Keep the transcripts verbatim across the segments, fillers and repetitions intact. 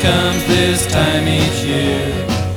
comes this time each year.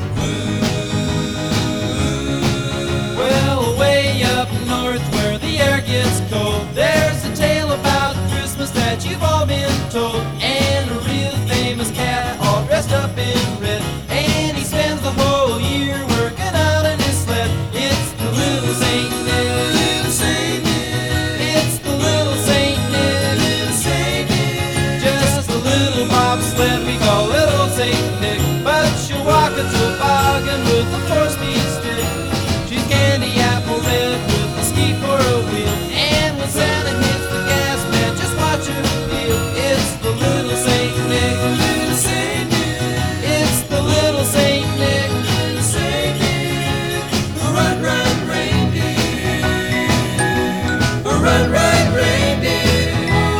Well, way up north where the air gets cold, there's a tale about Christmas that you've all been told. And a real famous cat all dressed up in red, and he spends the whole year working out in his sled. It's the little Saint Nick, little Saint Nick. It's the little Saint Nick, little Saint Nick. Just a little bobsled we call little Saint Nick, but she'll walk a toboggan with a four-speed stick. She's candy apple red with a ski for a wheel, and when Santa hits the gas, man, just watch her peel. It's the little Saint Nick, little Saint Nick. It's the little Saint Nick, little Saint Nick. Run, run, reindeer. Run, run, reindeer.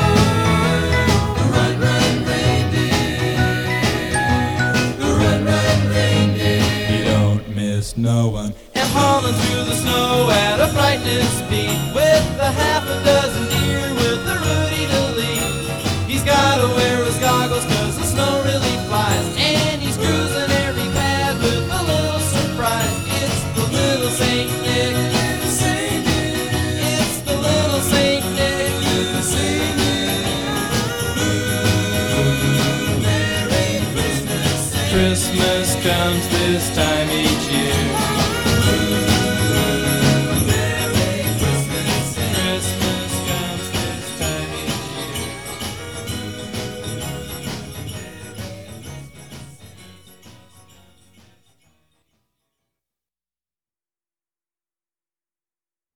Run, run, reindeer. Run, run, reindeer. You don't miss no one. And hauling through the snow at a frightening speed, with a half a dozen deer with a Rudy to lead. He's gotta wear his goggles cause the snow really flies, and he's cruising every pad with a little surprise. It's the little Saint Nick, little Saint Nick. It's the little Saint Nick, little Saint Nick. Merry Christmas. Christmas comes this time each